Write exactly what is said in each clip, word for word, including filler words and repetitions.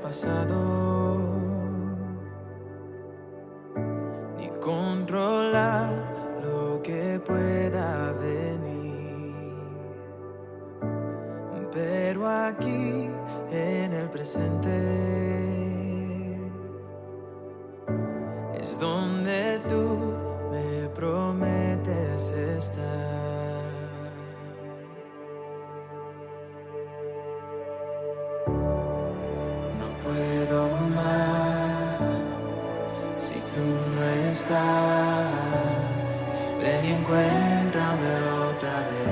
pasado, ni controlar lo que pueda venir. Pero aquí en el presente es donde tú me prometes estar. No puedo más si tú no estás. Ven y encuéntrame otra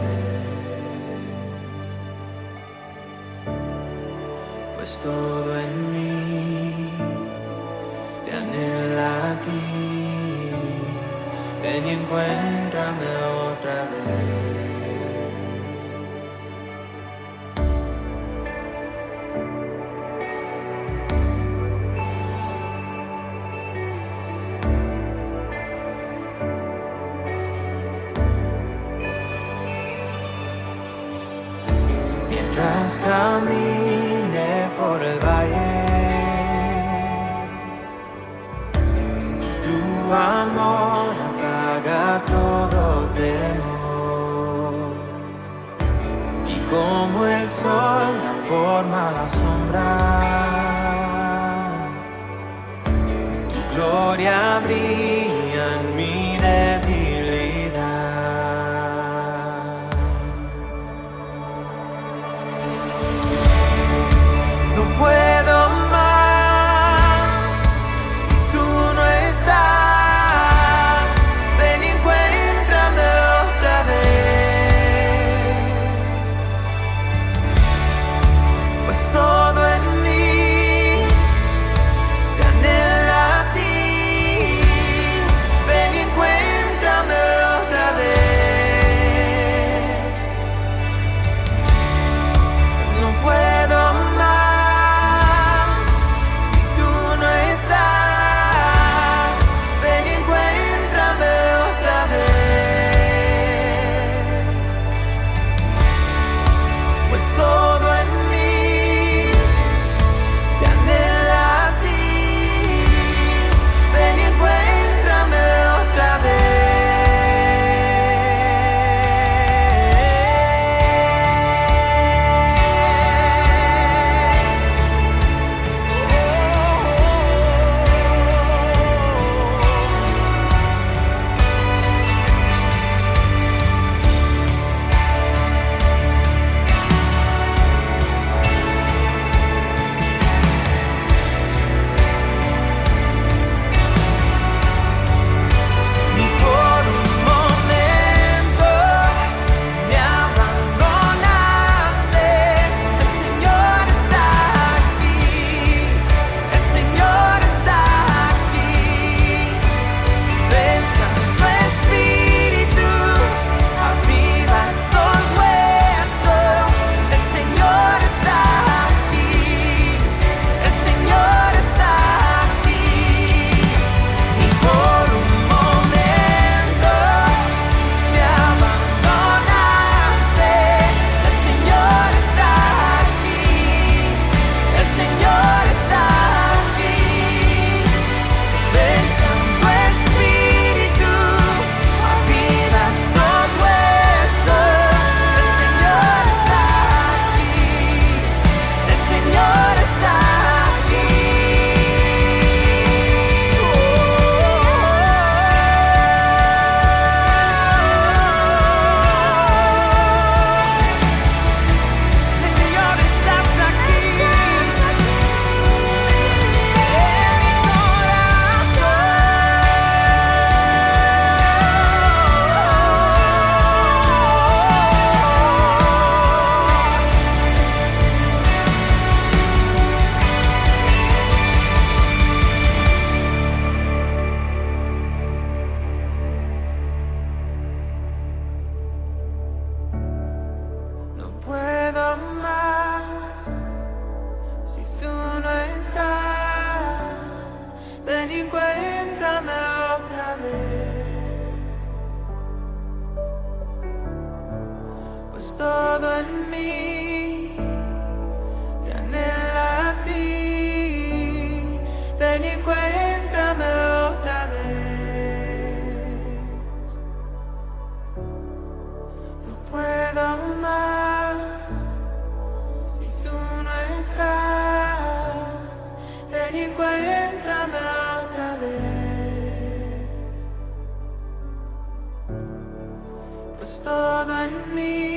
vez, pues todo en mí te anhela a ti. Ven y encuéntrame otra vez. Mientras camine por el valle, tu amor apaga todo temor. Y como el sol da forma a la sombra, tu gloria brilla en mi debilidad. No puedo más si tú no estás. Ven y encuéntrame otra vez, pues todo en mí te anhela a ti. Ven y encuéntrame otra vez. No puedo más si tú no estás. Ven y encuéntrame otra vez, pues todo en mí te anhela a ti. Ven y encuéntrame otra vez. Ni por un momento me abandonaste. El Señor está aquí, el Señor está aquí. Ven, Santo Espíritu, aviva estos huesos. El Señor está aquí, el Señor está aquí. Ni por un momento me abandonaste. El Señor está aquí, el Señor está aquí. Ven, Santo Espíritu, aviva estos huesos. El Señor está aquí, el Señor está aquí. Señor, estás aquí en mi No puedo más si tú no estás. Ven y encuéntrame otra vez, pues todo en mí te anhela a ti. todo en mí.